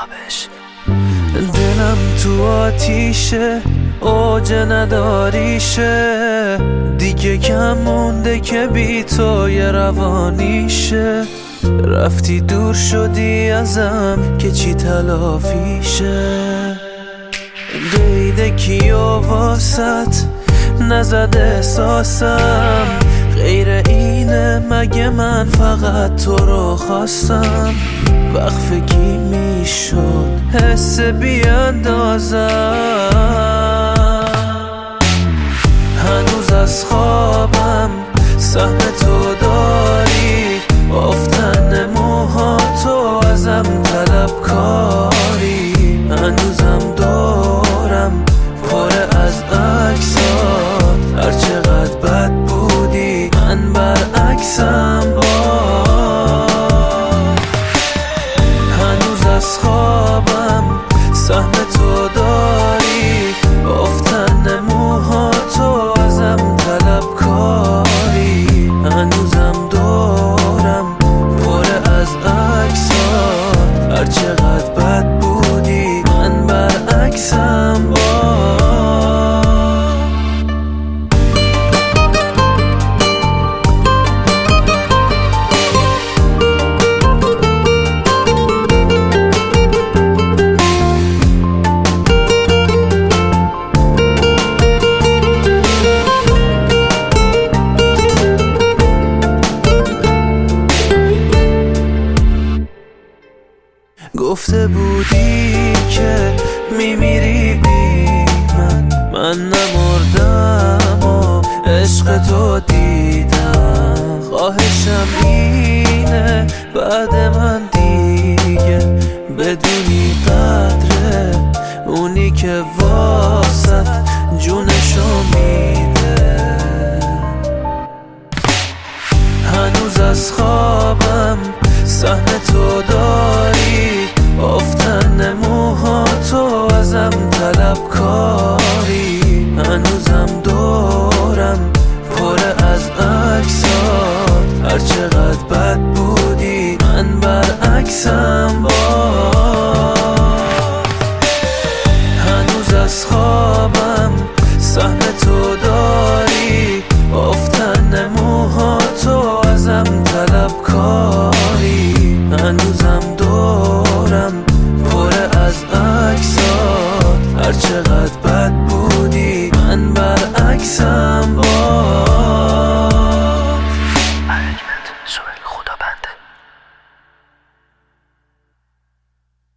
تابش. دلم تو آتیشه، اوج نداریشه، دیگه کم مونده که بی تو یه روانیشه. رفتی دور شدی ازم که چی تلافیشه. قید کیو واسط نزد احساسم، غیر اینه مگه من فقط تو رو خواستم. وقفگی میشد حس بی اندازم، هنوز از خوابم سهم تو داری، افتن موها تو ازم طلبکاری. هنوزم دورم پر از عکسات، هر چقدر بد بودی من برعکسم. هنوز از خوابم سهم تو داری، افتن موها تو ازم طلبکاری. هنوزم دورم پر از عکسات، هر چقدر بد بودی من برعکسم. گفته بودی که میمیری بی من نمردم و عشق تو دیدم. خواهشم اینه بعد من دیگه بدونی قدر اونی که واسط جونشو میده. هنوز از خوابم سهم تو داری، افتن موها تو ازم طلبکاری. هنوزم دورم پر از عکسات، هر چقدر بد بودی من برعکسم. هنوز از خوابم سهم تو داری، افتن موها تو ازم طلبکاری. هنوزم